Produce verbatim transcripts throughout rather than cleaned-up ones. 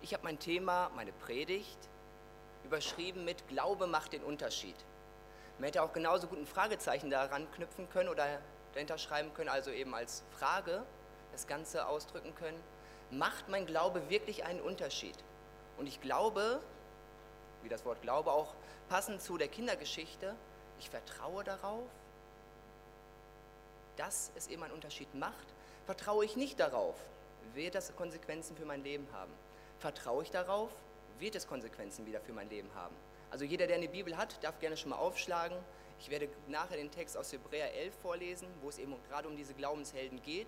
Ich habe mein Thema, meine Predigt, überschrieben mit Glaube macht den Unterschied. Man hätte auch genauso gut ein Fragezeichen daran knüpfen können oder dahinter schreiben können, also eben als Frage das Ganze ausdrücken können. Macht mein Glaube wirklich einen Unterschied? Und ich glaube, wie das Wort Glaube auch passend zu der Kindergeschichte, ich vertraue darauf, dass es eben einen Unterschied macht. Vertraue ich nicht darauf, wird das Konsequenzen für mein Leben haben. Vertraue ich darauf, wird es Konsequenzen wieder für mein Leben haben. Also jeder, der eine Bibel hat, darf gerne schon mal aufschlagen. Ich werde nachher den Text aus Hebräer elf vorlesen, wo es eben gerade um diese Glaubenshelden geht.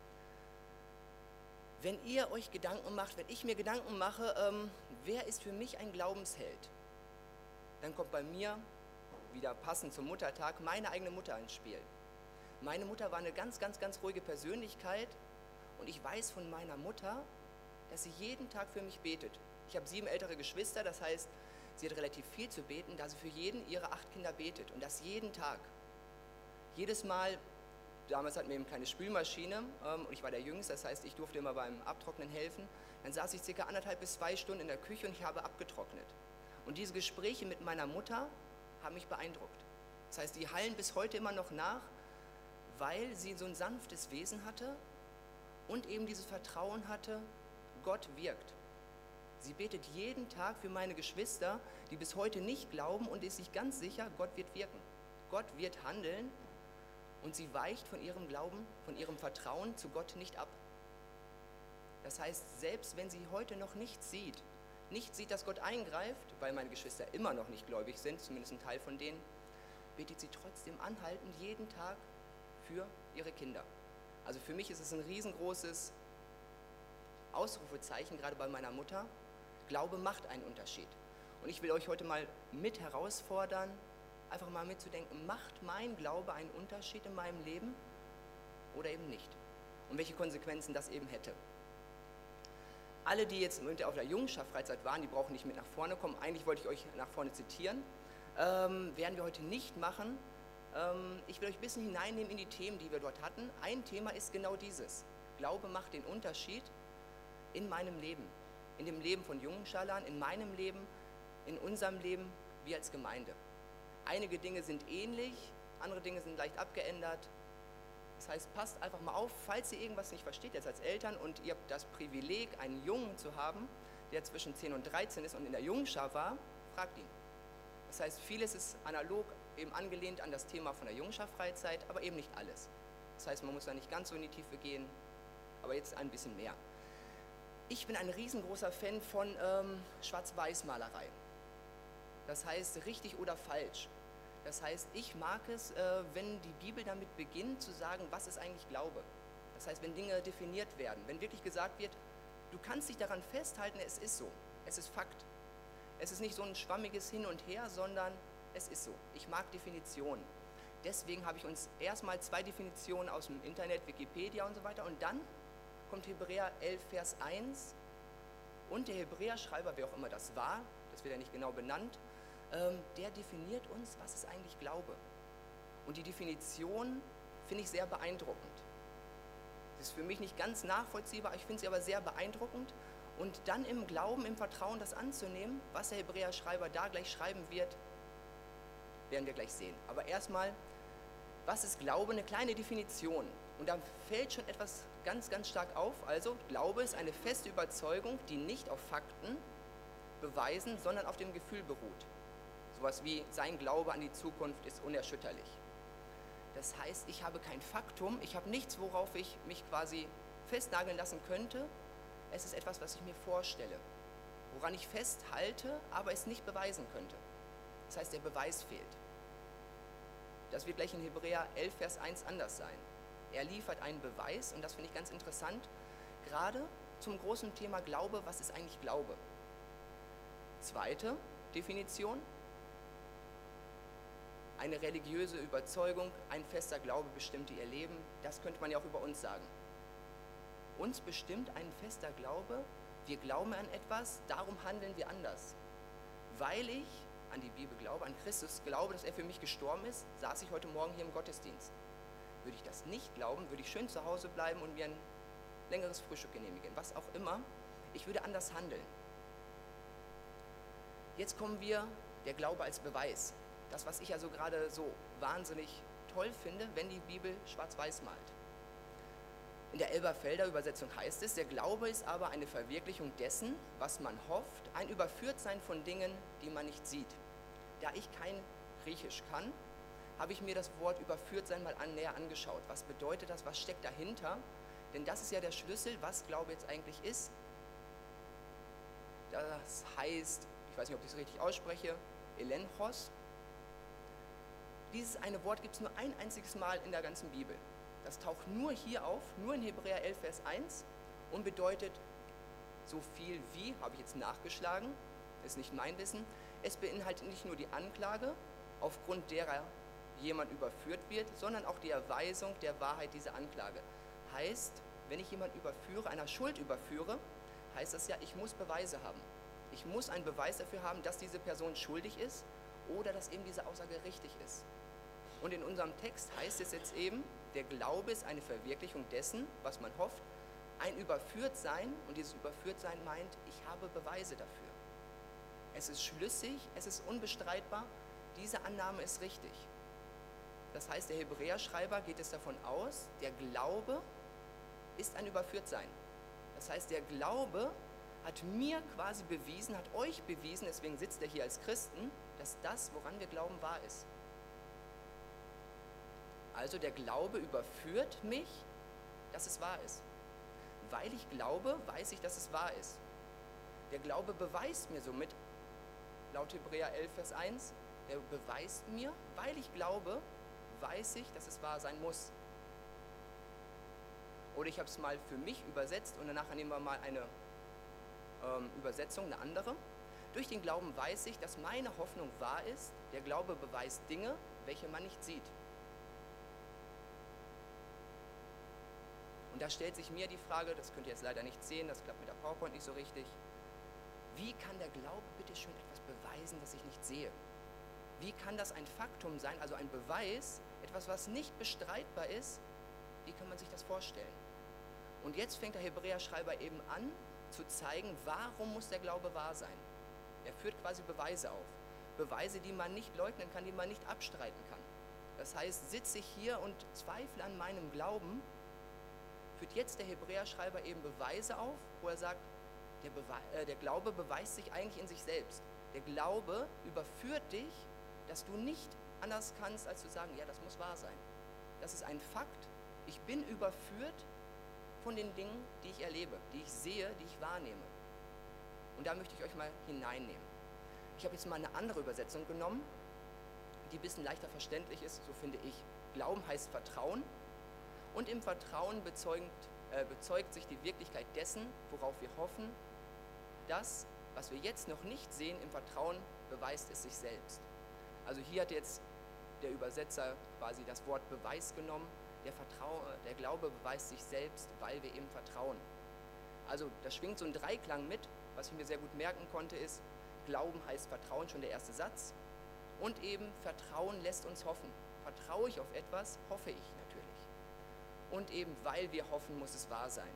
Wenn ihr euch Gedanken macht, wenn ich mir Gedanken mache, ähm, wer ist für mich ein Glaubensheld, dann kommt bei mir, wieder passend zum Muttertag, meine eigene Mutter ins Spiel. Meine Mutter war eine ganz, ganz, ganz ruhige Persönlichkeit und ich weiß von meiner Mutter, dass sie jeden Tag für mich betet. Ich habe sieben ältere Geschwister, das heißt, sie hat relativ viel zu beten, da sie für jeden ihrer acht Kinder betet und das jeden Tag. Jedes Mal, damals hatten wir eben keine Spülmaschine ähm, und ich war der Jüngste, das heißt, ich durfte immer beim Abtrocknen helfen. Dann saß ich circa anderthalb bis zwei Stunden in der Küche und ich habe abgetrocknet. Und diese Gespräche mit meiner Mutter haben mich beeindruckt. Das heißt, die hallen bis heute immer noch nach, weil sie so ein sanftes Wesen hatte und eben dieses Vertrauen hatte, Gott wirkt. Sie betet jeden Tag für meine Geschwister, die bis heute nicht glauben und ist sich ganz sicher, Gott wird wirken. Gott wird handeln und sie weicht von ihrem Glauben, von ihrem Vertrauen zu Gott nicht ab. Das heißt, selbst wenn sie heute noch nichts sieht, nicht sieht, dass Gott eingreift, weil meine Geschwister immer noch nicht gläubig sind, zumindest ein Teil von denen, betet sie trotzdem anhaltend jeden Tag für ihre Kinder. Also für mich ist es ein riesengroßes Ausrufezeichen, gerade bei meiner Mutter. Glaube macht einen Unterschied. Und ich will euch heute mal mit herausfordern, einfach mal mitzudenken, macht mein Glaube einen Unterschied in meinem Leben oder eben nicht? Und welche Konsequenzen das eben hätte. Alle, die jetzt auf der Jungschar-Freizeit waren, die brauchen nicht mit nach vorne kommen. Eigentlich wollte ich euch nach vorne zitieren. Ähm, werden wir heute nicht machen. Ähm, ich will euch ein bisschen hineinnehmen in die Themen, die wir dort hatten. Ein Thema ist genau dieses. Glaube macht den Unterschied in meinem Leben. In dem Leben von Jungscharlern, in meinem Leben, in unserem Leben, wir als Gemeinde. Einige Dinge sind ähnlich, andere Dinge sind leicht abgeändert. Das heißt, passt einfach mal auf, falls ihr irgendwas nicht versteht jetzt als Eltern und ihr habt das Privileg, einen Jungen zu haben, der zwischen zehn und dreizehn ist und in der Jungschar war, fragt ihn. Das heißt, vieles ist analog eben angelehnt an das Thema von der Jungschar-Freizeit, aber eben nicht alles. Das heißt, man muss da nicht ganz so in die Tiefe gehen, aber jetzt ein bisschen mehr. Ich bin ein riesengroßer Fan von ähm, Schwarz-Weiß-Malerei. Das heißt, richtig oder falsch. Das heißt, ich mag es, äh, wenn die Bibel damit beginnt, zu sagen, was ist eigentlich Glaube. Das heißt, wenn Dinge definiert werden, wenn wirklich gesagt wird, du kannst dich daran festhalten, es ist so, es ist Fakt. Es ist nicht so ein schwammiges Hin und Her, sondern es ist so. Ich mag Definitionen. Deswegen habe ich uns erstmal zwei Definitionen aus dem Internet, Wikipedia und so weiter, und dann kommt Hebräer elf, Vers eins und der Hebräerschreiber, wer auch immer das war, das wird ja nicht genau benannt, ähm, der definiert uns, was ist eigentlich Glaube. Und die Definition finde ich sehr beeindruckend. Das ist für mich nicht ganz nachvollziehbar, ich finde sie aber sehr beeindruckend. Und dann im Glauben, im Vertrauen das anzunehmen, was der Hebräerschreiber da gleich schreiben wird, werden wir gleich sehen. Aber erstmal, was ist Glaube? Eine kleine Definition. Und da fällt schon etwas ganz, ganz stark auf. Also, Glaube ist eine feste Überzeugung, die nicht auf Fakten, Beweisen, sondern auf dem Gefühl beruht. Sowas wie, sein Glaube an die Zukunft ist unerschütterlich. Das heißt, ich habe kein Faktum, ich habe nichts, worauf ich mich quasi festnageln lassen könnte. Es ist etwas, was ich mir vorstelle, woran ich festhalte, aber es nicht beweisen könnte. Das heißt, der Beweis fehlt. Das wird gleich in Hebräer elf, Vers eins anders sein. Er liefert einen Beweis und das finde ich ganz interessant, gerade zum großen Thema Glaube, was ist eigentlich Glaube? Zweite Definition, eine religiöse Überzeugung, ein fester Glaube bestimmte ihr Leben, das könnte man ja auch über uns sagen. Uns bestimmt ein fester Glaube, wir glauben an etwas, darum handeln wir anders. Weil ich an die Bibel glaube, an Christus glaube, dass er für mich gestorben ist, saß ich heute Morgen hier im Gottesdienst. Würde ich das nicht glauben, würde ich schön zu Hause bleiben und mir ein längeres Frühstück genehmigen, was auch immer. Ich würde anders handeln. Jetzt kommen wir, der Glaube als Beweis. Das, was ich ja so gerade so wahnsinnig toll finde, wenn die Bibel schwarz-weiß malt. In der Elberfelder Übersetzung heißt es, der Glaube ist aber eine Verwirklichung dessen, was man hofft, ein Überführtsein von Dingen, die man nicht sieht. Da ich kein Griechisch kann, habe ich mir das Wort Überführtsein mal an, näher angeschaut. Was bedeutet das? Was steckt dahinter? Denn das ist ja der Schlüssel, was Glaube jetzt eigentlich ist. Das heißt, ich weiß nicht, ob ich es richtig ausspreche, Elenchos. Dieses eine Wort gibt es nur ein einziges Mal in der ganzen Bibel. Das taucht nur hier auf, nur in Hebräer elf, Vers eins und bedeutet so viel wie, habe ich jetzt nachgeschlagen, ist nicht mein Wissen, es beinhaltet nicht nur die Anklage, aufgrund derer jemand überführt wird, sondern auch die Erweisung der Wahrheit dieser Anklage. Heißt, wenn ich jemanden überführe, einer Schuld überführe, heißt das ja, ich muss Beweise haben. Ich muss einen Beweis dafür haben, dass diese Person schuldig ist oder dass eben diese Aussage richtig ist. Und in unserem Text heißt es jetzt eben, der Glaube ist eine Verwirklichung dessen, was man hofft, ein Überführtsein, und dieses Überführtsein meint, ich habe Beweise dafür. Es ist schlüssig, es ist unbestreitbar, diese Annahme ist richtig. Das heißt, der Hebräerschreiber geht es davon aus, der Glaube ist ein Überführtsein. Das heißt, der Glaube hat mir quasi bewiesen, hat euch bewiesen, deswegen sitzt er hier als Christen, dass das, woran wir glauben, wahr ist. Also der Glaube überführt mich, dass es wahr ist. Weil ich glaube, weiß ich, dass es wahr ist. Der Glaube beweist mir somit, laut Hebräer elf, Vers eins, der beweist mir, weil ich glaube, weiß ich, dass es wahr sein muss. Oder ich habe es mal für mich übersetzt und danach nehmen wir mal eine ähm, Übersetzung, eine andere. Durch den Glauben weiß ich, dass meine Hoffnung wahr ist. Der Glaube beweist Dinge, welche man nicht sieht. Und da stellt sich mir die Frage, das könnt ihr jetzt leider nicht sehen, das klappt mit der PowerPoint nicht so richtig. Wie kann der Glaube bitte schön etwas beweisen, das ich nicht sehe? Wie kann das ein Faktum sein, also ein Beweis, etwas, was nicht bestreitbar ist? Wie kann man sich das vorstellen? Und jetzt fängt der Hebräerschreiber eben an, zu zeigen, warum muss der Glaube wahr sein. Er führt quasi Beweise auf. Beweise, die man nicht leugnen kann, die man nicht abstreiten kann. Das heißt, sitze ich hier und zweifle an meinem Glauben, führt jetzt der Hebräerschreiber eben Beweise auf, wo er sagt, der, Bewe äh, der Glaube beweist sich eigentlich in sich selbst. Der Glaube überführt dich, dass du nicht anders kannst, als zu sagen, ja, das muss wahr sein. Das ist ein Fakt. Ich bin überführt von den Dingen, die ich erlebe, die ich sehe, die ich wahrnehme. Und da möchte ich euch mal hineinnehmen. Ich habe jetzt mal eine andere Übersetzung genommen, die ein bisschen leichter verständlich ist, so finde ich. Glauben heißt Vertrauen. Und im Vertrauen bezeugt, äh, bezeugt sich die Wirklichkeit dessen, worauf wir hoffen. Das, was wir jetzt noch nicht sehen, im Vertrauen beweist es sich selbst. Also hier hat jetzt der Übersetzer quasi das Wort Beweis genommen. Der, Vertrau der Glaube beweist sich selbst, weil wir eben vertrauen. Also da schwingt so ein Dreiklang mit. Was ich mir sehr gut merken konnte ist, Glauben heißt Vertrauen, schon der erste Satz. Und eben Vertrauen lässt uns hoffen. Vertraue ich auf etwas, hoffe ich natürlich. Und eben, weil wir hoffen, muss es wahr sein.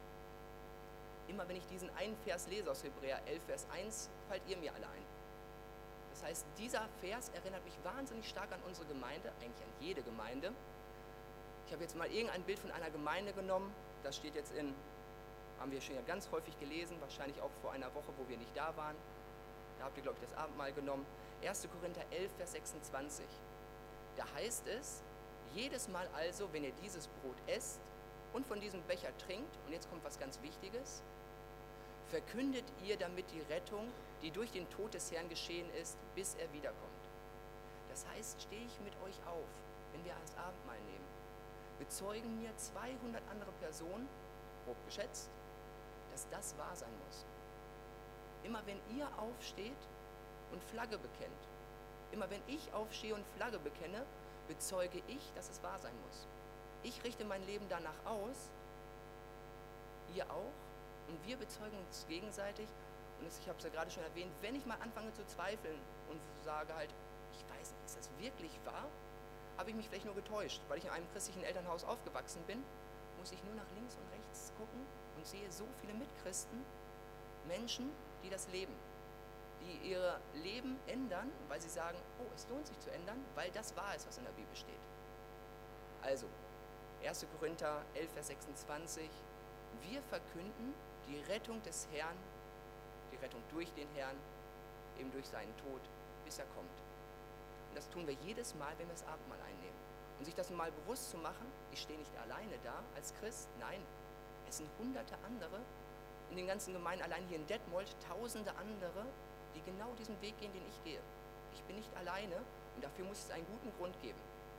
Immer wenn ich diesen einen Vers lese aus Hebräer elf, Vers eins, fallt ihr mir alle ein. Das heißt, dieser Vers erinnert mich wahnsinnig stark an unsere Gemeinde, eigentlich an jede Gemeinde. Ich habe jetzt mal irgendein Bild von einer Gemeinde genommen, das steht jetzt in, haben wir schon ja ganz häufig gelesen, wahrscheinlich auch vor einer Woche, wo wir nicht da waren. Da habt ihr, glaube ich, das Abendmahl genommen. erster Korinther elf, Vers sechsundzwanzig. Da heißt es, jedes Mal also, wenn ihr dieses Brot esst und von diesem Becher trinkt, und jetzt kommt was ganz Wichtiges, verkündet ihr damit die Rettung, die durch den Tod des Herrn geschehen ist, bis er wiederkommt. Das heißt, stehe ich mit euch auf, wenn wir das Abendmahl nehmen, bezeugen mir zweihundert andere Personen, grob geschätzt, dass das wahr sein muss. Immer wenn ihr aufsteht und Flagge bekennt, immer wenn ich aufstehe und Flagge bekenne, bezeuge ich, dass es wahr sein muss. Ich richte mein Leben danach aus, ihr auch, und wir bezeugen uns gegenseitig. Und ich habe es ja gerade schon erwähnt, wenn ich mal anfange zu zweifeln und sage halt, ich weiß nicht, ist das wirklich wahr? Habe ich mich vielleicht nur getäuscht, weil ich in einem christlichen Elternhaus aufgewachsen bin, muss ich nur nach links und rechts gucken und sehe so viele Mitchristen, Menschen, die das leben, die ihr Leben ändern, weil sie sagen, oh, es lohnt sich zu ändern, weil das wahr ist, was in der Bibel steht. Also, erster Korinther elf, Vers sechsundzwanzig, wir verkünden die Rettung des Herrn, die Rettung durch den Herrn, eben durch seinen Tod, bis er kommt. Und das tun wir jedes Mal, wenn wir das Abendmahl einnehmen. Und sich das mal bewusst zu machen, ich stehe nicht alleine da als Christ, nein, es sind hunderte andere, in den ganzen Gemeinden, allein hier in Detmold, tausende andere, die genau diesen Weg gehen, den ich gehe. Ich bin nicht alleine und dafür muss es einen guten Grund geben.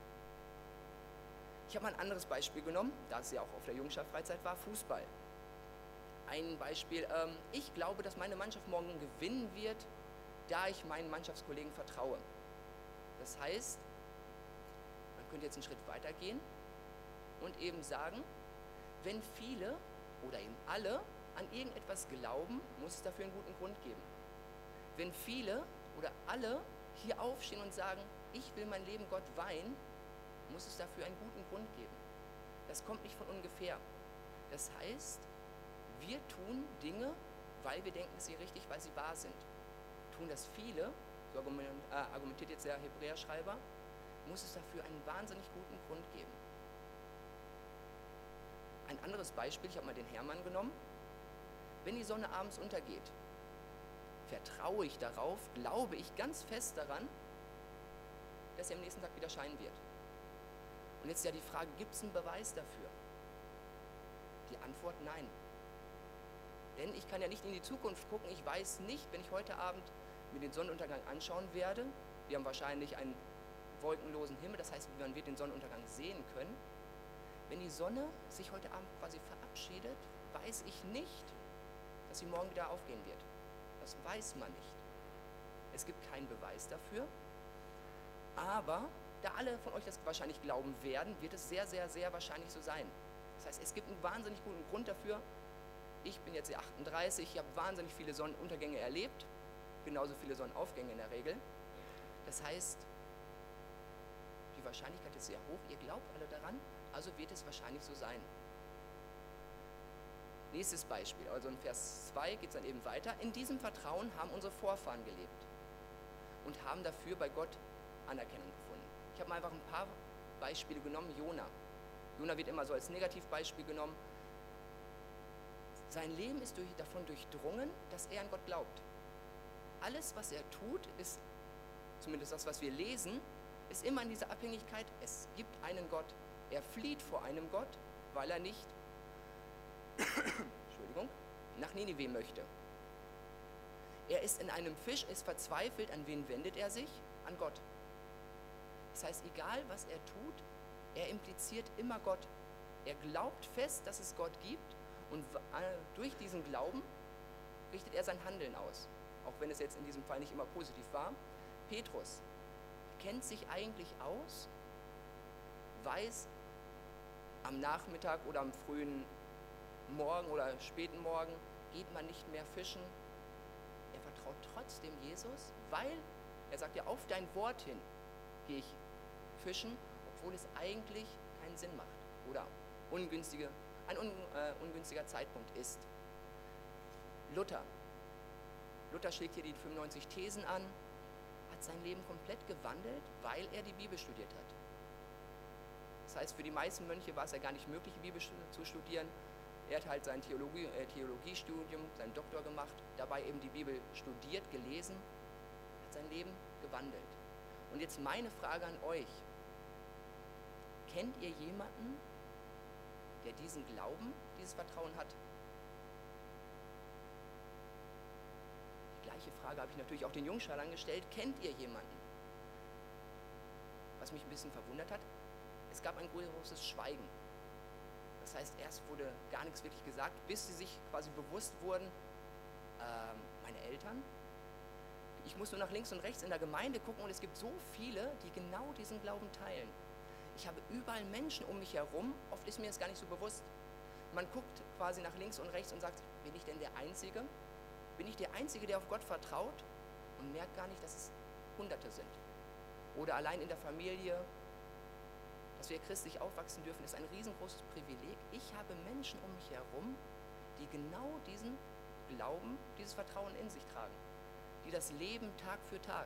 Ich habe mal ein anderes Beispiel genommen, da es ja auch auf der Jungschar-Freizeit war, Fußball. Ein Beispiel, ähm, ich glaube, dass meine Mannschaft morgen gewinnen wird, da ich meinen Mannschaftskollegen vertraue. Das heißt, man könnte jetzt einen Schritt weiter gehen und eben sagen, wenn viele oder eben alle an irgendetwas glauben, muss es dafür einen guten Grund geben. Wenn viele oder alle hier aufstehen und sagen, ich will mein Leben Gott weihen, muss es dafür einen guten Grund geben. Das kommt nicht von ungefähr. Das heißt, wir tun Dinge, weil wir denken, dass sie richtig, weil sie wahr sind. Tun das viele, so argumentiert jetzt der Hebräerschreiber, muss es dafür einen wahnsinnig guten Grund geben. Ein anderes Beispiel, ich habe mal den Hermann genommen. Wenn die Sonne abends untergeht, vertraue ich darauf, glaube ich ganz fest daran, dass sie am nächsten Tag wieder scheinen wird. Und jetzt ist ja die Frage, gibt es einen Beweis dafür? Die Antwort nein. Denn ich kann ja nicht in die Zukunft gucken, ich weiß nicht, wenn ich heute Abend mir den Sonnenuntergang anschauen werde, wir haben wahrscheinlich einen wolkenlosen Himmel, das heißt, man wird den Sonnenuntergang sehen können. Wenn die Sonne sich heute Abend quasi verabschiedet, weiß ich nicht, dass sie morgen wieder aufgehen wird. Das weiß man nicht. Es gibt keinen Beweis dafür, aber da alle von euch das wahrscheinlich glauben werden, wird es sehr, sehr, sehr wahrscheinlich so sein. Das heißt, es gibt einen wahnsinnig guten Grund dafür. Ich bin jetzt achtunddreißig, ich habe wahnsinnig viele Sonnenuntergänge erlebt, genauso viele Sonnenaufgänge in der Regel. Das heißt, die Wahrscheinlichkeit ist sehr hoch, ihr glaubt alle daran, also wird es wahrscheinlich so sein. Nächstes Beispiel, also in Vers zwei geht es dann eben weiter. In diesem Vertrauen haben unsere Vorfahren gelebt und haben dafür bei Gott Anerkennung gefunden. Ich habe mal einfach ein paar Beispiele genommen. Jona. Jona wird immer so als Negativbeispiel genommen. Sein Leben ist durch, davon durchdrungen, dass er an Gott glaubt. Alles, was er tut, ist, zumindest das, was wir lesen, ist immer in dieser Abhängigkeit, es gibt einen Gott. Er flieht vor einem Gott, weil er nicht Entschuldigung, nach Ninive möchte. Er ist in einem Fisch, ist verzweifelt, an wen wendet er sich? An Gott. Das heißt, egal was er tut, er impliziert immer Gott. Er glaubt fest, dass es Gott gibt und durch diesen Glauben richtet er sein Handeln aus. Auch wenn es jetzt in diesem Fall nicht immer positiv war. Petrus kennt sich eigentlich aus, weiß am Nachmittag oder am frühen Morgen oder späten Morgen geht man nicht mehr fischen. Er vertraut trotzdem Jesus, weil er sagt ja, auf dein Wort hin gehe ich fischen, obwohl es eigentlich keinen Sinn macht oder ungünstige, ein un, äh, ungünstiger Zeitpunkt ist. Luther. Luther schlägt hier die fünfundneunzig Thesen an, hat sein Leben komplett gewandelt, weil er die Bibel studiert hat. Das heißt, für die meisten Mönche war es ja gar nicht möglich, die Bibel zu studieren. Er hat halt sein Theologie, äh, Theologiestudium, seinen Doktor gemacht, dabei eben die Bibel studiert, gelesen, hat sein Leben gewandelt. Und jetzt meine Frage an euch. Kennt ihr jemanden, der diesen Glauben, dieses Vertrauen hat? Die gleiche Frage habe ich natürlich auch den Jungschalern gestellt. Kennt ihr jemanden? Was mich ein bisschen verwundert hat, es gab ein großes Schweigen. Das heißt, erst wurde gar nichts wirklich gesagt, bis sie sich quasi bewusst wurden, ähm, meine Eltern, ich muss nur nach links und rechts in der Gemeinde gucken und es gibt so viele, die genau diesen Glauben teilen. Ich habe überall Menschen um mich herum, oft ist mir das gar nicht so bewusst. Man guckt quasi nach links und rechts und sagt, bin ich denn der Einzige? Bin ich der Einzige, der auf Gott vertraut und merkt gar nicht, dass es Hunderte sind? Oder allein in der Familie, dass wir christlich aufwachsen dürfen, ist ein riesengroßes Privileg. Ich habe Menschen um mich herum, die genau diesen Glauben, dieses Vertrauen in sich tragen. die das leben Tag für Tag.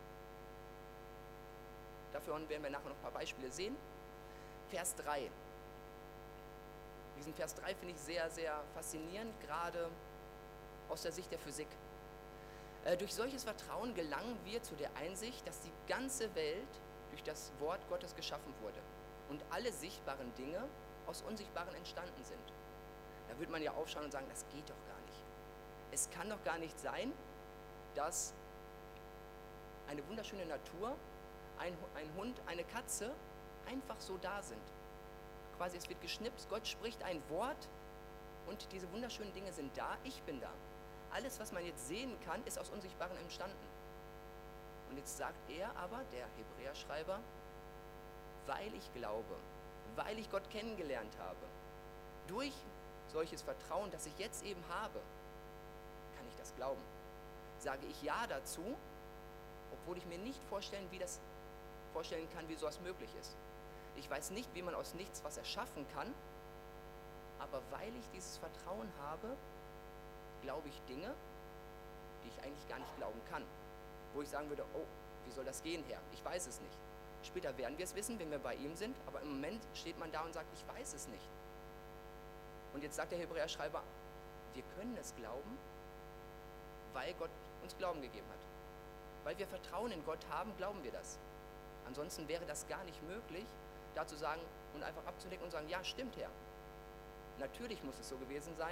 Dafür werden wir nachher noch ein paar Beispiele sehen. Vers drei. Diesen Vers drei finde ich sehr, sehr faszinierend, gerade aus der Sicht der Physik. Äh, durch solches Vertrauen gelangen wir zu der Einsicht, dass die ganze Welt durch das Wort Gottes geschaffen wurde und alle sichtbaren Dinge aus Unsichtbaren entstanden sind. Da würde man ja aufschauen und sagen, das geht doch gar nicht. Es kann doch gar nicht sein, dass eine wunderschöne Natur, ein, ein Hund, eine Katze einfach so da sind. Quasi es wird geschnipst, Gott spricht ein Wort und diese wunderschönen Dinge sind da, ich bin da. Alles, was man jetzt sehen kann, ist aus Unsichtbaren entstanden. Und jetzt sagt er aber, der Hebräerschreiber, weil ich glaube, weil ich Gott kennengelernt habe, durch solches Vertrauen, das ich jetzt eben habe, kann ich das glauben. Sage ich Ja dazu, obwohl ich mir nicht vorstellen, wie das, vorstellen kann, wie sowas möglich ist. Ich weiß nicht, wie man aus nichts was erschaffen kann, aber weil ich dieses Vertrauen habe, glaube ich Dinge, die ich eigentlich gar nicht glauben kann. Wo ich sagen würde, oh, wie soll das gehen, Herr? Ich weiß es nicht. Später werden wir es wissen, wenn wir bei ihm sind, aber im Moment steht man da und sagt, ich weiß es nicht. Und jetzt sagt der Hebräerschreiber, wir können es glauben, weil Gott uns Glauben gegeben hat. Weil wir Vertrauen in Gott haben, glauben wir das. Ansonsten wäre das gar nicht möglich, da zu sagen und einfach abzudecken und sagen, ja, stimmt, Herr. Natürlich muss es so gewesen sein,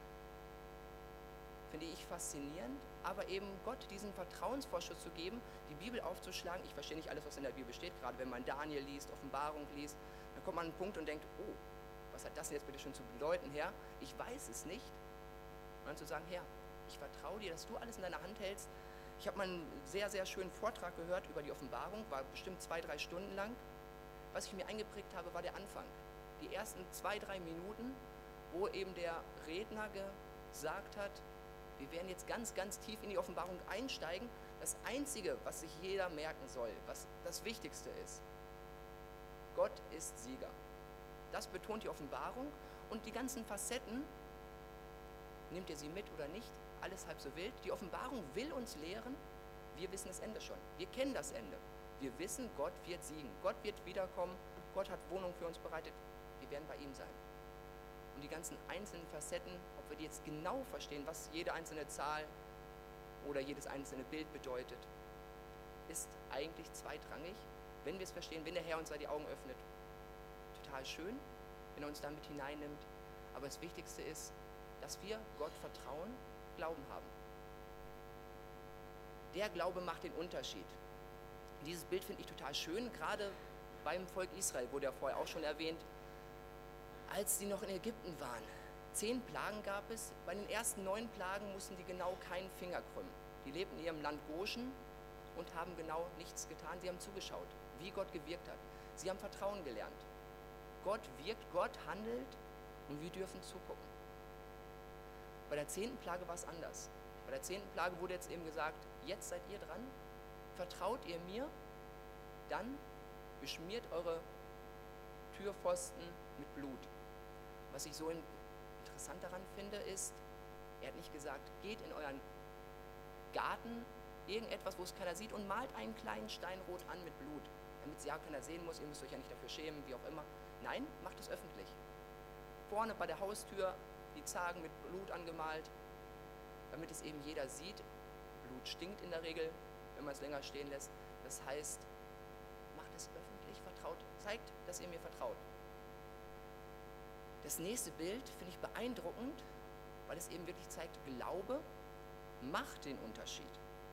finde ich faszinierend, aber eben Gott diesen Vertrauensvorschuss zu geben, die Bibel aufzuschlagen. Ich verstehe nicht alles, was in der Bibel steht, gerade wenn man Daniel liest, Offenbarung liest, dann kommt man an einen Punkt und denkt, oh, was hat das denn jetzt bitte schon zu bedeuten, Herr? Ich weiß es nicht. Und dann zu sagen, Herr, ich vertraue dir, dass du alles in deiner Hand hältst. Ich habe mal einen sehr, sehr schönen Vortrag gehört über die Offenbarung, war bestimmt zwei, drei Stunden lang. Was ich mir eingeprägt habe, war der Anfang. Die ersten zwei, drei Minuten, wo eben der Redner gesagt hat, wir werden jetzt ganz, ganz tief in die Offenbarung einsteigen. Das Einzige, was sich jeder merken soll, was das Wichtigste ist, Gott ist Sieger. Das betont die Offenbarung und die ganzen Facetten, nehmt ihr sie mit oder nicht, alles halb so wild. Die Offenbarung will uns lehren, wir wissen das Ende schon. Wir kennen das Ende. Wir wissen, Gott wird siegen. Gott wird wiederkommen. Gott hat Wohnung für uns bereitet. Wir werden bei ihm sein. Und die ganzen einzelnen Facetten, ob wir die jetzt genau verstehen, was jede einzelne Zahl oder jedes einzelne Bild bedeutet, ist eigentlich zweitrangig, wenn wir es verstehen, wenn der Herr uns da die Augen öffnet. Total schön, wenn er uns damit hineinnimmt. Aber das Wichtigste ist, dass wir Gott vertrauen, Glauben haben. Der Glaube macht den Unterschied. Dieses Bild finde ich total schön, gerade beim Volk Israel, wurde ja vorher auch schon erwähnt, als sie noch in Ägypten waren. Zehn Plagen gab es. Bei den ersten neun Plagen mussten die genau keinen Finger krümmen. Die lebten in ihrem Land Goshen und haben genau nichts getan. Sie haben zugeschaut, wie Gott gewirkt hat. Sie haben Vertrauen gelernt. Gott wirkt, Gott handelt und wir dürfen zugucken. Bei der zehnten Plage war es anders. Bei der zehnten Plage wurde jetzt eben gesagt, jetzt seid ihr dran, vertraut ihr mir, dann beschmiert eure Türpfosten mit Blut. Was ich so interessant daran finde, ist, er hat nicht gesagt, geht in euren Garten, irgendetwas, wo es keiner sieht, und malt einen kleinen Stein rot an mit Blut, damit es ja keiner sehen muss, ihr müsst euch ja nicht dafür schämen, wie auch immer. Nein, macht es öffentlich. Vorne bei der Haustür die Zagen mit Blut angemalt, damit es eben jeder sieht. Blut stinkt in der Regel, wenn man es länger stehen lässt. Das heißt, macht es öffentlich, vertraut, zeigt, dass ihr mir vertraut. Das nächste Bild finde ich beeindruckend, weil es eben wirklich zeigt, Glaube macht den Unterschied.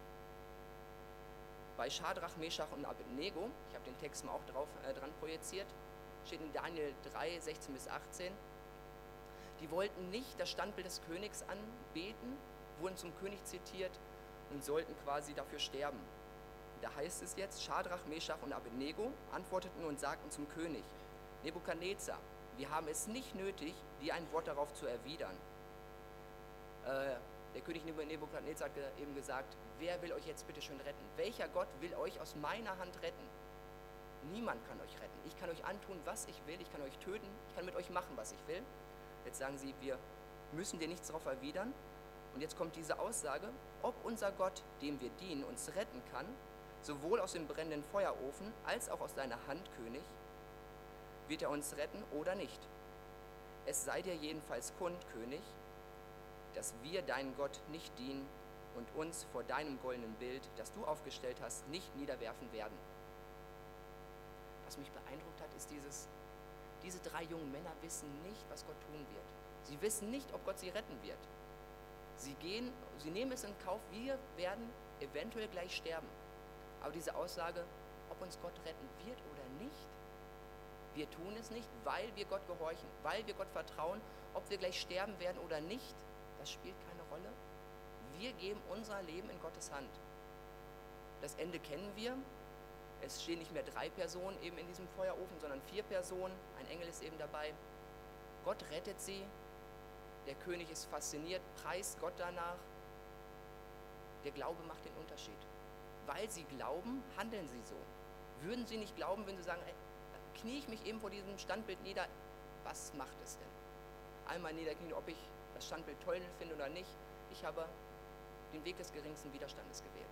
Bei Schadrach, Meschach und Abednego, ich habe den Text mal auch drauf, äh, dran projiziert, steht in Daniel drei, sechzehn bis achtzehn, die wollten nicht das Standbild des Königs anbeten, wurden zum König zitiert und sollten quasi dafür sterben. Da heißt es jetzt, Schadrach, Meschach und Abednego antworteten und sagten zum König, Nebukadnezar, wir haben es nicht nötig, dir ein Wort darauf zu erwidern. Äh, der König Nebukadnezar hat eben gesagt, wer will euch jetzt bitte schön retten? Welcher Gott will euch aus meiner Hand retten? Niemand kann euch retten. Ich kann euch antun, was ich will. Ich kann euch töten. Ich kann mit euch machen, was ich will. Jetzt sagen sie, wir müssen dir nichts darauf erwidern. Und jetzt kommt diese Aussage, ob unser Gott, dem wir dienen, uns retten kann, sowohl aus dem brennenden Feuerofen als auch aus deiner Hand, König, wird er uns retten oder nicht. Es sei dir jedenfalls kund, König, dass wir deinen Gott nicht dienen und uns vor deinem goldenen Bild, das du aufgestellt hast, nicht niederwerfen werden. Was mich beeindruckt hat, ist dieses, diese drei jungen Männer wissen nicht, was Gott tun wird. Sie wissen nicht, ob Gott sie retten wird. Sie gehen, sie nehmen es in Kauf, wir werden eventuell gleich sterben. Aber diese Aussage, ob uns Gott retten wird oder nicht, wir tun es nicht, weil wir Gott gehorchen, weil wir Gott vertrauen, ob wir gleich sterben werden oder nicht, das spielt keine Rolle. Wir geben unser Leben in Gottes Hand. Das Ende kennen wir. Es stehen nicht mehr drei Personen eben in diesem Feuerofen, sondern vier Personen. Ein Engel ist eben dabei. Gott rettet sie. Der König ist fasziniert, preist Gott danach. Der Glaube macht den Unterschied. Weil sie glauben, handeln sie so. Würden sie nicht glauben, würden sie sagen, ey, knie ich mich eben vor diesem Standbild nieder, was macht es denn? Einmal niederknien, ob ich das Standbild toll finde oder nicht. Ich habe den Weg des geringsten Widerstandes gewählt.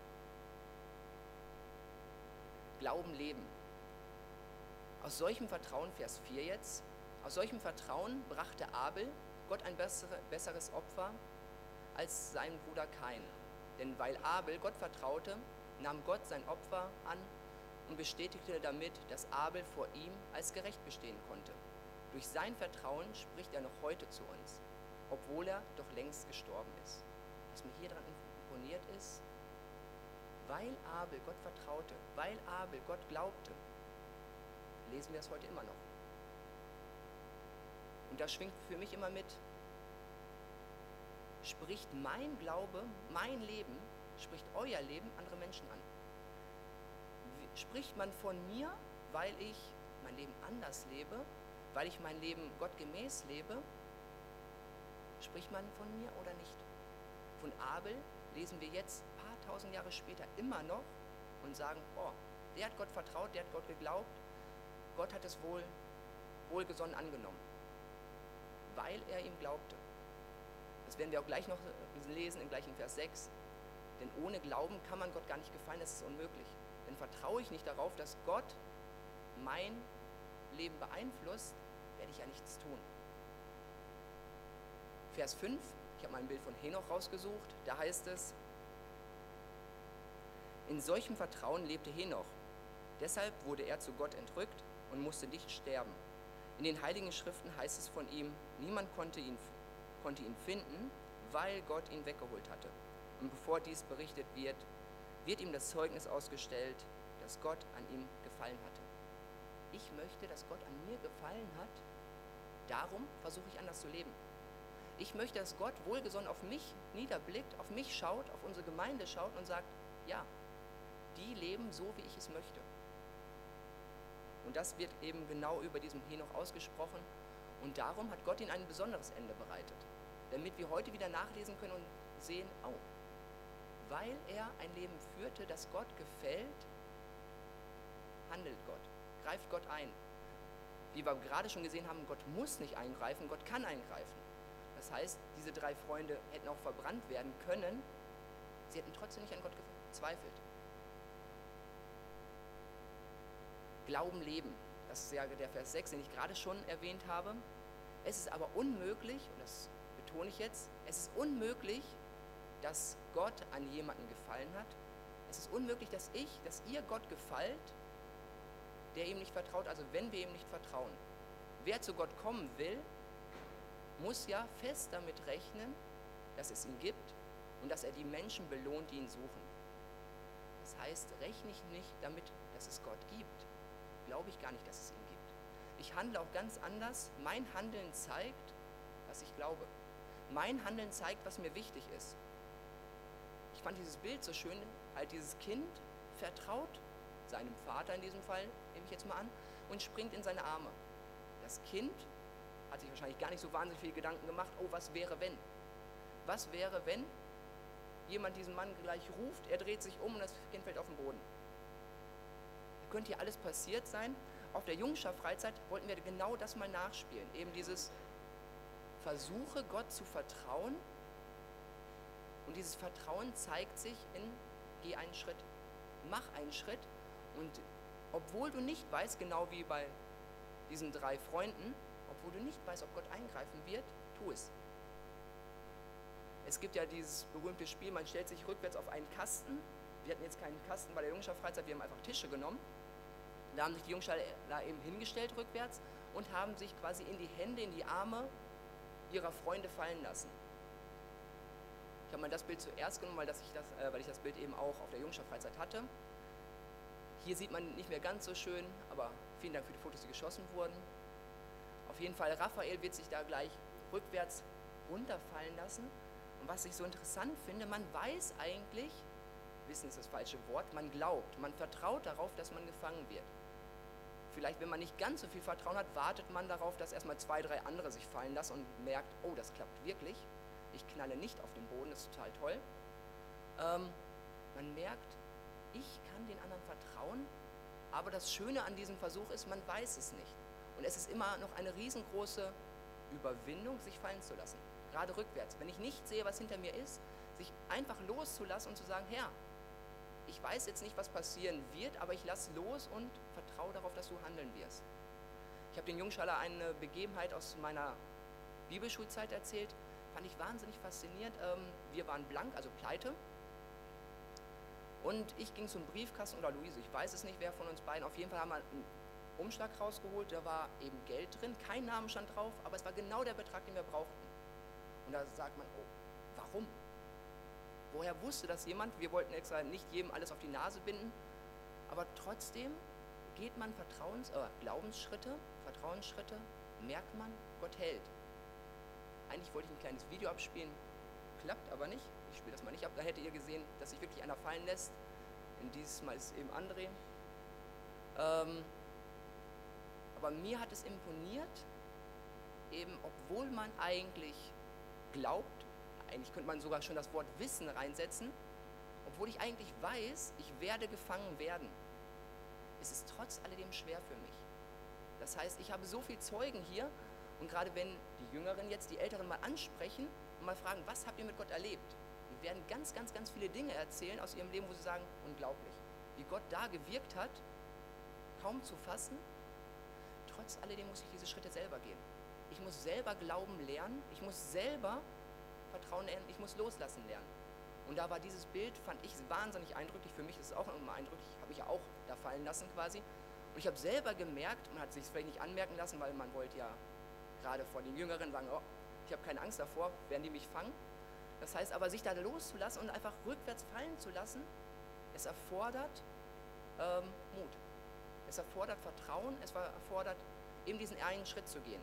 Glauben leben. Aus solchem Vertrauen, Vers vier jetzt, aus solchem Vertrauen brachte Abel Gott ein bessere, besseres Opfer als sein Bruder Kain. Denn weil Abel Gott vertraute, nahm Gott sein Opfer an und bestätigte damit, dass Abel vor ihm als gerecht bestehen konnte. Durch sein Vertrauen spricht er noch heute zu uns, obwohl er doch längst gestorben ist. Was mir hier daran imponiert ist, weil Abel Gott vertraute, weil Abel Gott glaubte, lesen wir es heute immer noch. Und da schwingt für mich immer mit, spricht mein Glaube, mein Leben, spricht euer Leben andere Menschen an. Spricht man von mir, weil ich mein Leben anders lebe, weil ich mein Leben gottgemäß lebe, spricht man von mir oder nicht? Von Abel lesen wir jetzt ein paar tausend Jahre später immer noch und sagen, oh, der hat Gott vertraut, der hat Gott geglaubt, Gott hat es wohl wohlgesonnen angenommen, weil er ihm glaubte. Das werden wir auch gleich noch lesen, im gleichen Vers sechs. Denn ohne Glauben kann man Gott gar nicht gefallen, das ist unmöglich. Denn vertraue ich nicht darauf, dass Gott mein Leben beeinflusst, werde ich ja nichts tun. Vers fünf, ich habe mal ein Bild von Henoch rausgesucht, da heißt es, in solchem Vertrauen lebte Henoch. Deshalb wurde er zu Gott entrückt und musste nicht sterben. In den Heiligen Schriften heißt es von ihm, niemand konnte ihn, konnte ihn finden, weil Gott ihn weggeholt hatte. Und bevor dies berichtet wird, wird ihm das Zeugnis ausgestellt, dass Gott an ihm gefallen hatte. Ich möchte, dass Gott an mir gefallen hat, darum versuche ich anders zu leben. Ich möchte, dass Gott wohlgesonnen auf mich niederblickt, auf mich schaut, auf unsere Gemeinde schaut und sagt, ja, die leben so, wie ich es möchte. Und das wird eben genau über diesem Henoch ausgesprochen. Und darum hat Gott ihm ein besonderes Ende bereitet. Damit wir heute wieder nachlesen können und sehen, oh, weil er ein Leben führte, das Gott gefällt, handelt Gott, greift Gott ein. Wie wir gerade schon gesehen haben, Gott muss nicht eingreifen, Gott kann eingreifen. Das heißt, diese drei Freunde hätten auch verbrannt werden können, sie hätten trotzdem nicht an Gott gezweifelt. Glauben leben, das ist ja der Vers sechs, den ich gerade schon erwähnt habe. Es ist aber unmöglich, und das betone ich jetzt, es ist unmöglich, dass Gott an jemanden gefallen hat. Es ist unmöglich, dass ich, dass ihr Gott gefällt, der ihm nicht vertraut, also wenn wir ihm nicht vertrauen. Wer zu Gott kommen will, muss ja fest damit rechnen, dass es ihn gibt und dass er die Menschen belohnt, die ihn suchen. Das heißt, rechne ich nicht damit, dass es Gott gibt, glaube ich gar nicht, dass es ihn gibt. Ich handle auch ganz anders. Mein Handeln zeigt, was ich glaube. Mein Handeln zeigt, was mir wichtig ist. Ich fand dieses Bild so schön, halt dieses Kind vertraut seinem Vater in diesem Fall, nehme ich jetzt mal an, und springt in seine Arme. Das Kind hat sich wahrscheinlich gar nicht so wahnsinnig viele Gedanken gemacht, oh, was wäre wenn? Was wäre, wenn jemand diesen Mann gleich ruft, er dreht sich um und das Kind fällt auf den Boden? Da könnte hier alles passiert sein. Auf der Jungschar-Freizeit wollten wir genau das mal nachspielen. Eben dieses Versuche, Gott zu vertrauen, dieses Vertrauen zeigt sich in, geh einen Schritt, mach einen Schritt. Und obwohl du nicht weißt, genau wie bei diesen drei Freunden, obwohl du nicht weißt, ob Gott eingreifen wird, tu es. Es gibt ja dieses berühmte Spiel, man stellt sich rückwärts auf einen Kasten. Wir hatten jetzt keinen Kasten bei der Jungschar-Freizeit, wir haben einfach Tische genommen. Da haben sich die Jungschar da eben hingestellt rückwärts und haben sich quasi in die Hände, in die Arme ihrer Freunde fallen lassen. Ich habe mal das Bild zuerst genommen, weil, das ich das, äh, weil ich das Bild eben auch auf der Jungschar-Freizeit hatte. Hier sieht man nicht mehr ganz so schön, aber vielen Dank für die Fotos, die geschossen wurden. Auf jeden Fall, Raphael wird sich da gleich rückwärts runterfallen lassen. Und was ich so interessant finde, man weiß eigentlich, Wissen ist das falsche Wort, man glaubt, man vertraut darauf, dass man gefangen wird. Vielleicht, wenn man nicht ganz so viel Vertrauen hat, wartet man darauf, dass erstmal zwei, drei andere sich fallen lassen und merkt, oh, das klappt wirklich. Ich knalle nicht auf den Boden, das ist total toll. Ähm, man merkt, ich kann den anderen vertrauen, aber das Schöne an diesem Versuch ist, man weiß es nicht. Und es ist immer noch eine riesengroße Überwindung, sich fallen zu lassen. Gerade rückwärts. Wenn ich nicht sehe, was hinter mir ist, sich einfach loszulassen und zu sagen, Herr, ich weiß jetzt nicht, was passieren wird, aber ich lasse los und vertraue darauf, dass du handeln wirst. Ich habe den Jungschaler eine Begebenheit aus meiner Bibelschulzeit erzählt, fand ich wahnsinnig faszinierend. Wir waren blank, also pleite, und ich ging zum Briefkasten, oder Luise, ich weiß es nicht, wer von uns beiden, auf jeden Fall haben wir einen Umschlag rausgeholt, da war eben Geld drin, kein Name stand drauf, aber es war genau der Betrag, den wir brauchten. Und da sagt man, oh, warum? Woher wusste das jemand? Wir wollten extra nicht jedem alles auf die Nase binden, aber trotzdem geht man Vertrauens-, äh, Glaubensschritte, Vertrauensschritte, merkt man, Gott hält. Eigentlich wollte ich ein kleines Video abspielen, klappt aber nicht. Ich spiele das mal nicht ab, da hättet ihr gesehen, dass sich wirklich einer fallen lässt. Und dieses Mal ist es eben André. Ähm, aber mir hat es imponiert, eben obwohl man eigentlich glaubt, eigentlich könnte man sogar schon das Wort Wissen reinsetzen, obwohl ich eigentlich weiß, ich werde gefangen werden, ist es trotz alledem schwer für mich. Das heißt, ich habe so viel Zeugen hier, und gerade wenn die Jüngeren jetzt die Älteren mal ansprechen und mal fragen, was habt ihr mit Gott erlebt? Die werden ganz, ganz, ganz viele Dinge erzählen aus ihrem Leben, wo sie sagen, unglaublich, wie Gott da gewirkt hat, kaum zu fassen. Trotz alledem muss ich diese Schritte selber gehen. Ich muss selber Glauben lernen, ich muss selber Vertrauen lernen, ich muss loslassen lernen. Und da war dieses Bild, fand ich wahnsinnig eindrücklich, für mich ist es auch immer eindrücklich, habe mich ja auch da fallen lassen quasi. Und ich habe selber gemerkt, man hat sich vielleicht nicht anmerken lassen, weil man wollte ja gerade vor den Jüngeren sagen, oh, ich habe keine Angst davor, werden die mich fangen. Das heißt aber, sich da loszulassen und einfach rückwärts fallen zu lassen, es erfordert ähm, Mut. Es erfordert Vertrauen, es erfordert eben diesen einen Schritt zu gehen.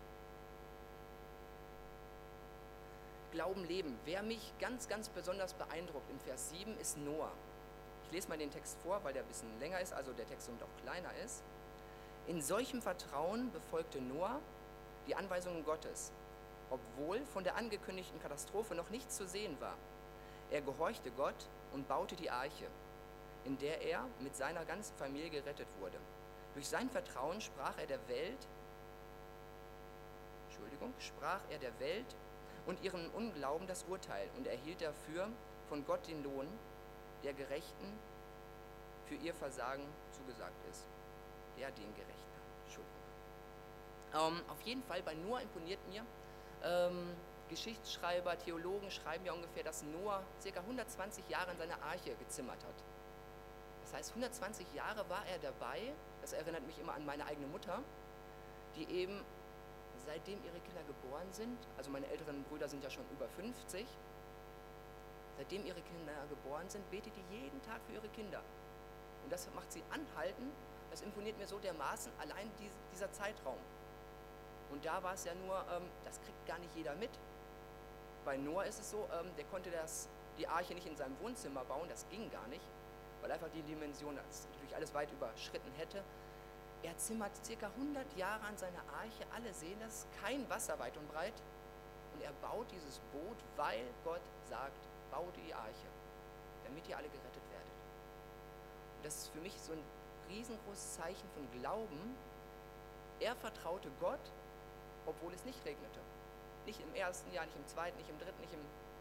Glauben leben. Wer mich ganz, ganz besonders beeindruckt im Vers sieben ist Noah. Ich lese mal den Text vor, weil der ein bisschen länger ist, also der Text somit auch kleiner ist. In solchem Vertrauen befolgte Noah die Anweisungen Gottes, obwohl von der angekündigten Katastrophe noch nichts zu sehen war. Er gehorchte Gott und baute die Arche, in der er mit seiner ganzen Familie gerettet wurde. Durch sein Vertrauen sprach er der Welt, Entschuldigung, sprach er der Welt und ihren Unglauben das Urteil und erhielt dafür von Gott den Lohn, der Gerechten für ihr Versagen zugesagt ist. Der den Gerechten hat. Entschuldigung. Ähm, auf jeden Fall, bei Noah imponiert mir, ähm, Geschichtsschreiber, Theologen schreiben ja ungefähr, dass Noah ca. hundertzwanzig Jahre in seiner Arche gezimmert hat. Das heißt, hundertzwanzig Jahre war er dabei, das erinnert mich immer an meine eigene Mutter, die eben seitdem ihre Kinder geboren sind, also meine älteren Brüder sind ja schon über fünfzig, seitdem ihre Kinder geboren sind, betet die jeden Tag für ihre Kinder. Und das macht sie anhalten, das imponiert mir so dermaßen, allein dieser Zeitraum. Und da war es ja nur, ähm, das kriegt gar nicht jeder mit. Bei Noah ist es so, ähm, der konnte das, die Arche nicht in seinem Wohnzimmer bauen, das ging gar nicht, weil einfach die Dimension natürlich alles weit überschritten hätte. Er zimmert ca. hundert Jahre an seiner Arche, alle sehen das, kein Wasser weit und breit. Und er baut dieses Boot, weil Gott sagt, baut die Arche, damit ihr alle gerettet werdet. Und das ist für mich so ein riesengroßes Zeichen von Glauben. Er vertraute Gott, obwohl es nicht regnete. Nicht im ersten Jahr, nicht im zweiten, nicht im dritten, nicht im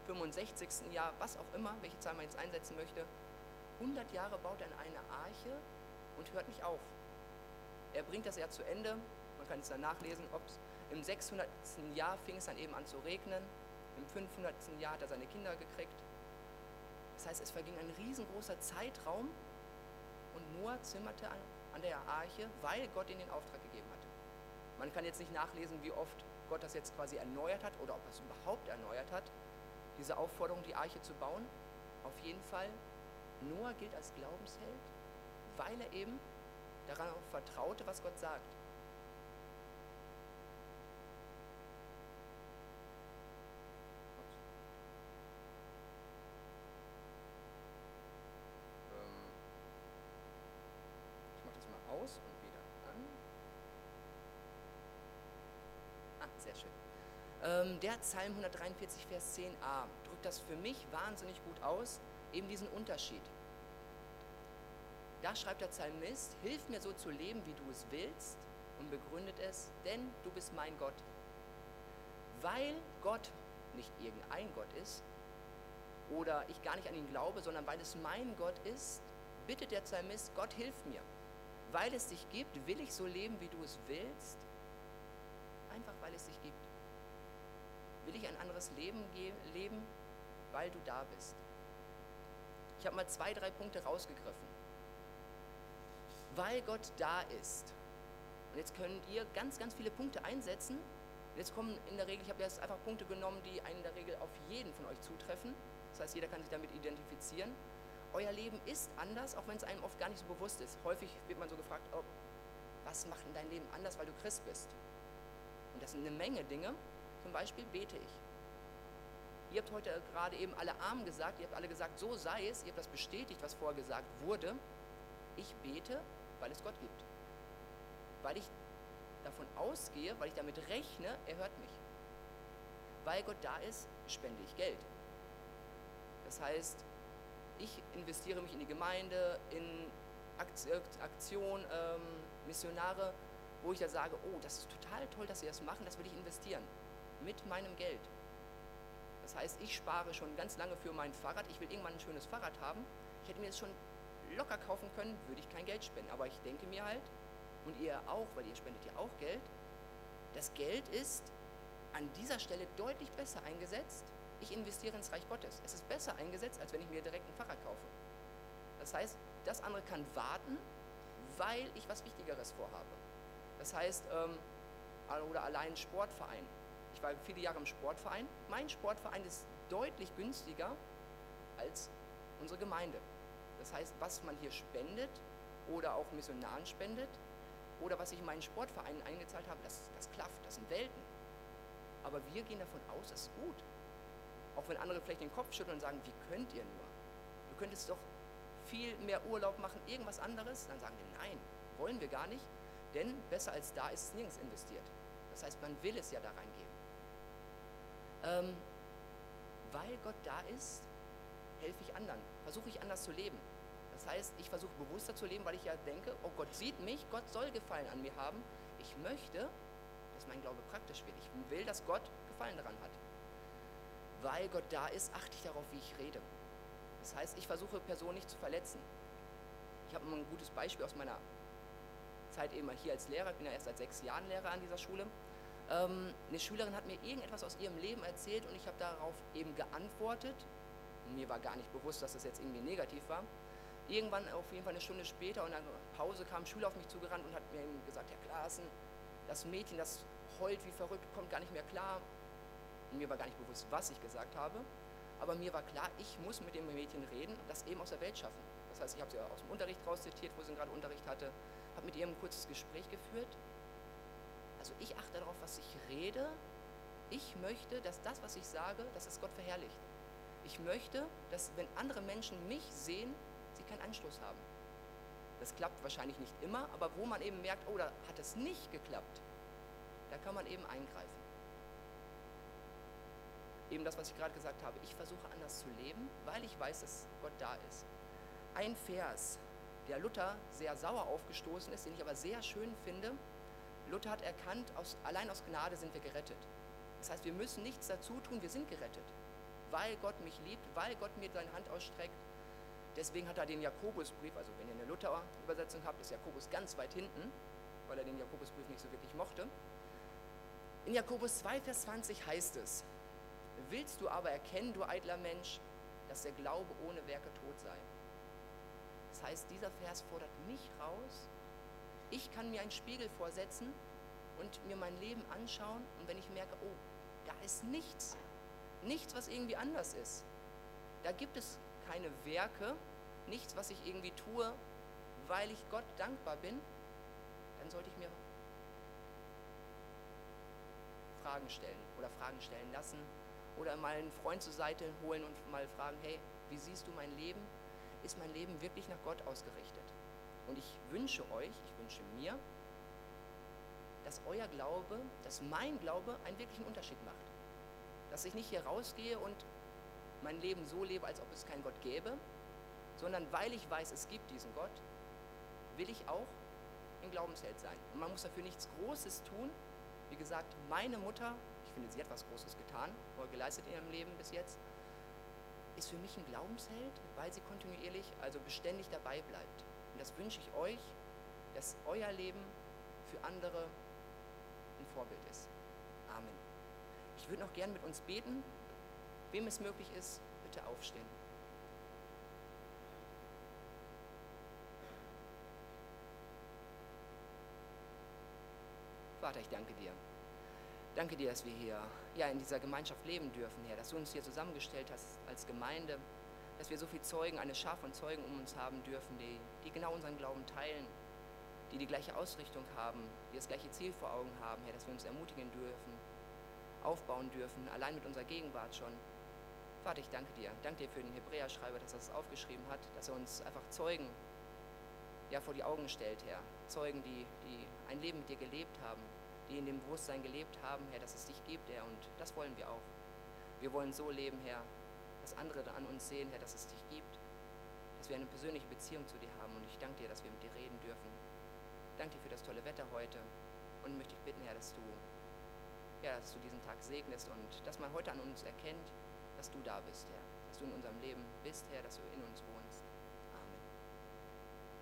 fünfundsechzigsten Jahr, was auch immer, welche Zahl man jetzt einsetzen möchte, hundert Jahre baut er eine Arche und hört nicht auf. Er bringt das Jahr zu Ende, man kann es dann nachlesen, ob es im sechshundertsten Jahr fing es dann eben an zu regnen, im fünfhundertsten Jahr hat er seine Kinder gekriegt. Das heißt, es verging ein riesengroßer Zeitraum und Noah zimmerte an, an der Arche, weil Gott ihm den Auftrag gegeben hat. Man kann jetzt nicht nachlesen, wie oft Gott das jetzt quasi erneuert hat oder ob er es überhaupt erneuert hat, diese Aufforderung, die Arche zu bauen. Auf jeden Fall, Noah gilt als Glaubensheld, weil er eben daran vertraute, was Gott sagt. Ich mache das mal aus und wieder an. Ah, sehr schön. Ähm, der Psalm hundertdreiundvierzig, Vers zehn a drückt das für mich wahnsinnig gut aus, eben diesen Unterschied. Da schreibt der Psalmist, hilf mir so zu leben, wie du es willst, und begründet es, denn du bist mein Gott. Weil Gott nicht irgendein Gott ist oder ich gar nicht an ihn glaube, sondern weil es mein Gott ist, bittet der Psalmist, Gott hilf mir. Weil es dich gibt, will ich so leben, wie du es willst, einfach weil es dich gibt. Will ich ein anderes Leben leben, weil du da bist. Ich habe mal zwei, drei Punkte rausgegriffen. Weil Gott da ist. Und jetzt könnt ihr ganz, ganz viele Punkte einsetzen. Jetzt kommen in der Regel, ich habe jetzt einfach Punkte genommen, die in der Regel auf jeden von euch zutreffen. Das heißt, jeder kann sich damit identifizieren. Euer Leben ist anders, auch wenn es einem oft gar nicht so bewusst ist. Häufig wird man so gefragt, oh, was macht denn dein Leben anders, weil du Christ bist? Und das sind eine Menge Dinge. Zum Beispiel bete ich. Ihr habt heute gerade eben alle Amen gesagt, ihr habt alle gesagt, so sei es, ihr habt das bestätigt, was vorher gesagt wurde. Ich bete, weil es Gott gibt. Weil ich davon ausgehe, weil ich damit rechne, er hört mich. Weil Gott da ist, spende ich Geld. Das heißt, ich investiere mich in die Gemeinde, in Aktion, ähm, Missionare, wo ich da sage, oh, das ist total toll, dass sie das machen, das will ich investieren. Mit meinem Geld. Das heißt, ich spare schon ganz lange für mein Fahrrad. Ich will irgendwann ein schönes Fahrrad haben. Ich hätte mir das schon locker kaufen können, würde ich kein Geld spenden. Aber ich denke mir halt, und ihr auch, weil ihr spendet ja auch Geld, das Geld ist an dieser Stelle deutlich besser eingesetzt. Ich investiere ins Reich Gottes. Es ist besser eingesetzt, als wenn ich mir direkt ein Fahrrad kaufe. Das heißt, das andere kann warten, weil ich was Wichtigeres vorhabe. Das heißt, ähm, oder allein Sportverein. Ich war viele Jahre im Sportverein. Mein Sportverein ist deutlich günstiger als unsere Gemeinde. Das heißt, was man hier spendet oder auch Missionaren spendet oder was ich in meinen Sportvereinen eingezahlt habe, das, das klafft, das sind Welten. Aber wir gehen davon aus, das ist gut. Auch wenn andere vielleicht den Kopf schütteln und sagen, wie könnt ihr nur? Du könntest doch viel mehr Urlaub machen, irgendwas anderes. Dann sagen wir, nein, wollen wir gar nicht, denn besser als da ist es nirgends investiert. Das heißt, man will es ja da reingeben. Ähm, weil Gott da ist, helfe ich anderen, versuche ich anders zu leben. Das heißt, ich versuche bewusster zu leben, weil ich ja denke, oh, Gott sieht mich, Gott soll Gefallen an mir haben. Ich möchte, dass mein Glaube praktisch wird. Ich will, dass Gott Gefallen daran hat. Weil Gott da ist, achte ich darauf, wie ich rede. Das heißt, ich versuche Personen nicht zu verletzen. Ich habe mal ein gutes Beispiel aus meiner Zeit eben mal hier als Lehrer. Ich bin ja erst seit sechs Jahren Lehrer an dieser Schule. Ähm, eine Schülerin hat mir irgendetwas aus ihrem Leben erzählt und ich habe darauf eben geantwortet. Mir war gar nicht bewusst, dass das jetzt irgendwie negativ war. Irgendwann auf jeden Fall eine Stunde später und in einer Pause kam ein Schüler auf mich zugerannt und hat mir eben gesagt, Herr Klaassen, das Mädchen, das heult wie verrückt, kommt gar nicht mehr klar. Und mir war gar nicht bewusst, was ich gesagt habe. Aber mir war klar, ich muss mit dem Mädchen reden und das eben aus der Welt schaffen. Das heißt, ich habe sie aus dem Unterricht raus zitiert, wo sie gerade Unterricht hatte, habe mit ihr ein kurzes Gespräch geführt. Also ich achte darauf, was ich rede. Ich möchte, dass das, was ich sage, dass es Gott verherrlicht. Ich möchte, dass wenn andere Menschen mich sehen, sie keinen Anschluss haben. Das klappt wahrscheinlich nicht immer, aber wo man eben merkt, oh, da hat es nicht geklappt, da kann man eben eingreifen. Eben das, was ich gerade gesagt habe, ich versuche anders zu leben, weil ich weiß, dass Gott da ist. Ein Vers, der Luther sehr sauer aufgestoßen ist, den ich aber sehr schön finde. Luther hat erkannt, aus, allein aus Gnade sind wir gerettet. Das heißt, wir müssen nichts dazu tun, wir sind gerettet. weil Gott mich liebt, weil Gott mir seine Hand ausstreckt. Deswegen hat er den Jakobusbrief, also wenn ihr eine Luther-Übersetzung habt, ist Jakobus ganz weit hinten, weil er den Jakobusbrief nicht so wirklich mochte. In Jakobus zwei, Vers zwanzig heißt es: Willst du aber erkennen, du eitler Mensch, dass der Glaube ohne Werke tot sei? Das heißt, dieser Vers fordert mich raus. Ich kann mir einen Spiegel vorsetzen und mir mein Leben anschauen, und wenn ich merke, oh, da ist nichts, nichts, was irgendwie anders ist. Da gibt es keine Werke, nichts, was ich irgendwie tue, weil ich Gott dankbar bin, dann sollte ich mir Fragen stellen oder Fragen stellen lassen oder mal einen Freund zur Seite holen und mal fragen, hey, wie siehst du mein Leben? Ist mein Leben wirklich nach Gott ausgerichtet? Und ich wünsche euch, ich wünsche mir, dass euer Glaube, dass mein Glaube einen wirklichen Unterschied macht. Dass ich nicht hier rausgehe und mein Leben so lebe, als ob es keinen Gott gäbe, sondern weil ich weiß, es gibt diesen Gott, will ich auch ein Glaubensheld sein. Und man muss dafür nichts Großes tun. Wie gesagt, meine Mutter, ich finde, sie hat was Großes getan oder geleistet in ihrem Leben bis jetzt, ist für mich ein Glaubensheld, weil sie kontinuierlich, also beständig dabei bleibt. Und das wünsche ich euch, dass euer Leben für andere ein Vorbild ist. Amen. Ich würde noch gern mit uns beten. Wem es möglich ist, bitte aufstehen. Vater, ich danke dir. Danke dir, dass wir hier ja, in dieser Gemeinschaft leben dürfen, Herr, dass du uns hier zusammengestellt hast als Gemeinde, dass wir so viele Zeugen, eine Schar von Zeugen um uns haben dürfen, die, die genau unseren Glauben teilen, die die gleiche Ausrichtung haben, die das gleiche Ziel vor Augen haben, Herr, dass wir uns ermutigen dürfen, aufbauen dürfen, allein mit unserer Gegenwart schon. Vater, ich danke dir. Danke dir für den Hebräerschreiber, dass er das aufgeschrieben hat, dass er uns einfach Zeugen ja, vor die Augen stellt, Herr. Zeugen, die, die ein Leben mit dir gelebt haben, die in dem Bewusstsein gelebt haben, Herr, dass es dich gibt, Herr, und das wollen wir auch. Wir wollen so leben, Herr, dass andere an uns sehen, Herr, dass es dich gibt, dass wir eine persönliche Beziehung zu dir haben, und ich danke dir, dass wir mit dir reden dürfen. Danke dir für das tolle Wetter heute und möchte dich bitten, Herr, dass du, ja, dass du diesen Tag segnest und dass man heute an uns erkennt, dass du da bist, Herr, dass du in unserem Leben bist, Herr, dass du in uns wohnst.